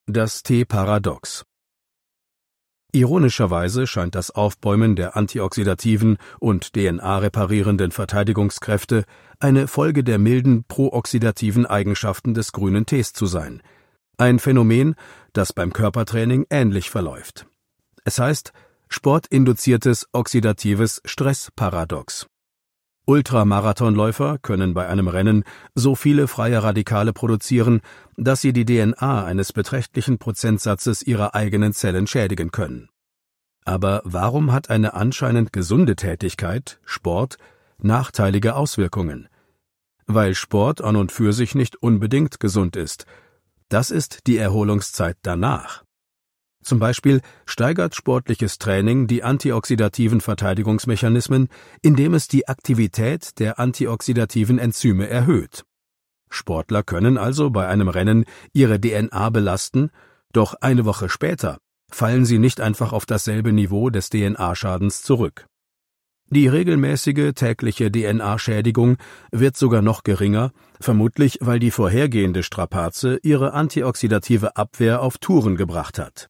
Das T-Paradox. Ironischerweise scheint das Aufbäumen der antioxidativen und DNA-reparierenden Verteidigungskräfte eine Folge der milden prooxidativen Eigenschaften des grünen Tees zu sein. Ein Phänomen, das beim Körpertraining ähnlich verläuft. Es heißt sportinduziertes oxidatives Stressparadox. Ultramarathonläufer können bei einem Rennen so viele freie Radikale produzieren, dass sie die DNA eines beträchtlichen Prozentsatzes ihrer eigenen Zellen schädigen können. Aber warum hat eine anscheinend gesunde Tätigkeit, Sport, nachteilige Auswirkungen? Weil Sport an und für sich nicht unbedingt gesund ist. Das ist die Erholungszeit danach. Zum Beispiel steigert sportliches Training die antioxidativen Verteidigungsmechanismen, indem es die Aktivität der antioxidativen Enzyme erhöht. Sportler können also bei einem Rennen ihre DNA belasten, doch eine Woche später fallen sie nicht einfach auf dasselbe Niveau des DNA-Schadens zurück. Die regelmäßige tägliche DNA-Schädigung wird sogar noch geringer, vermutlich weil die vorhergehende Strapaze ihre antioxidative Abwehr auf Touren gebracht hat.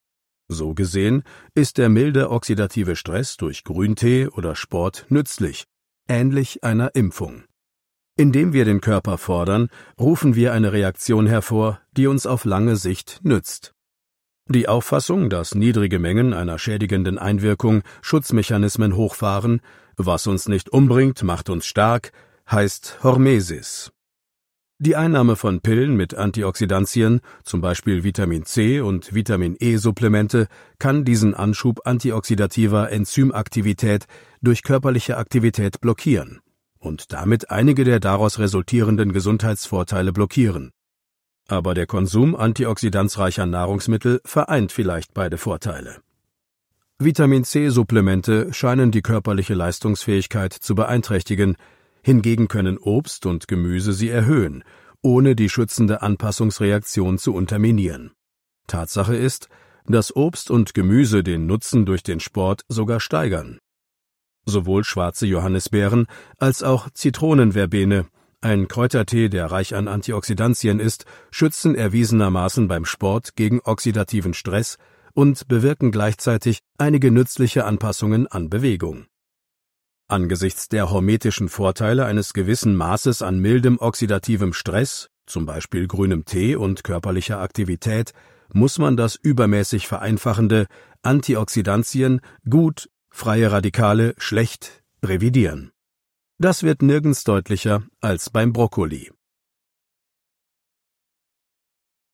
So gesehen ist der milde oxidative Stress durch Grüntee oder Sport nützlich, ähnlich einer Impfung. Indem wir den Körper fordern, rufen wir eine Reaktion hervor, die uns auf lange Sicht nützt. Die Auffassung, dass niedrige Mengen einer schädigenden Einwirkung Schutzmechanismen hochfahren, was uns nicht umbringt, macht uns stark, heißt Hormesis. Die Einnahme von Pillen mit Antioxidantien, zum Beispiel Vitamin C und Vitamin E-Supplemente, kann diesen Anschub antioxidativer Enzymaktivität durch körperliche Aktivität blockieren und damit einige der daraus resultierenden Gesundheitsvorteile blockieren. Aber der Konsum antioxidanzreicher Nahrungsmittel vereint vielleicht beide Vorteile. Vitamin C-Supplemente scheinen die körperliche Leistungsfähigkeit zu beeinträchtigen, hingegen können Obst und Gemüse sie erhöhen, ohne die schützende Anpassungsreaktion zu unterminieren. Tatsache ist, dass Obst und Gemüse den Nutzen durch den Sport sogar steigern. Sowohl schwarze Johannisbeeren als auch Zitronenverbene, ein Kräutertee, der reich an Antioxidantien ist, schützen erwiesenermaßen beim Sport gegen oxidativen Stress und bewirken gleichzeitig einige nützliche Anpassungen an Bewegung. Angesichts der hormetischen Vorteile eines gewissen Maßes an mildem oxidativem Stress, zum Beispiel grünem Tee und körperlicher Aktivität, muss man das übermäßig vereinfachende Antioxidantien gut, freie Radikale schlecht revidieren. Das wird nirgends deutlicher als beim Brokkoli.